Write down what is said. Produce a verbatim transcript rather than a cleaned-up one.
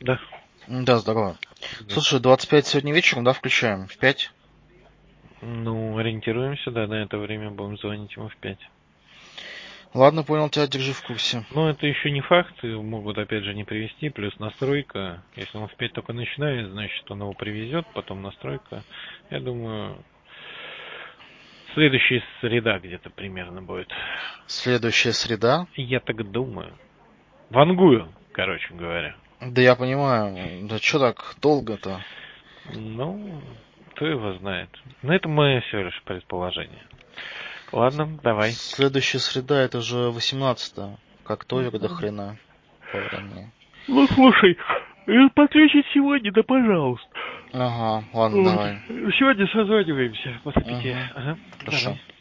Да. Да, здорово. Да. Слушай, двадцать пять сегодня вечером, да, включаем? В пять? Ну, ориентируемся, да, на это время будем звонить ему в пять. Ладно, понял тебя, держи в курсе. Но это еще не факт, могут опять же не привезти, плюс настройка. Если он в пять только начинает, значит он его привезет, потом настройка. Я думаю, следующая среда где-то примерно будет. Следующая среда? Я так думаю. Вангую, короче говоря. Да я понимаю. Да что так долго-то? Ну, кто его знает. Но это мое всего лишь предположение. Ладно, давай. Следующая среда, это же восемнадцатое. Как тоже до хрена по времени. Ну, слушай, подключить сегодня, да пожалуйста. Ага, ладно, Вот. давай. Сегодня созваниваемся после пяти. Угу, Ага, хорошо. давай.